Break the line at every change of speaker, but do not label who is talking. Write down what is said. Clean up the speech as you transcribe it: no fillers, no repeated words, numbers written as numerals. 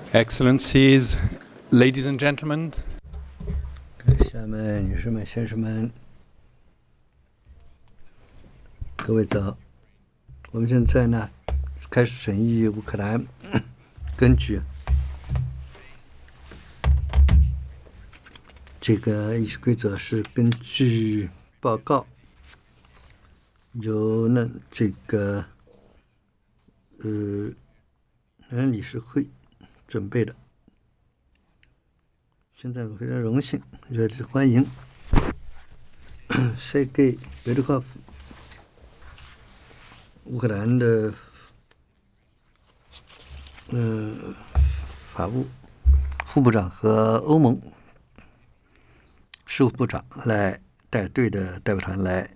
Excellencies, ladies and gentlemen.
下面女士们、先生们，各位早。我们现在呢开始审议乌克兰，根据这个议事规则是根据报告由这个理事会准备的。现在我非常荣幸热烈欢迎塞盖·别利科夫，乌克兰的法务副部长和欧盟事务部长来带队的代表团来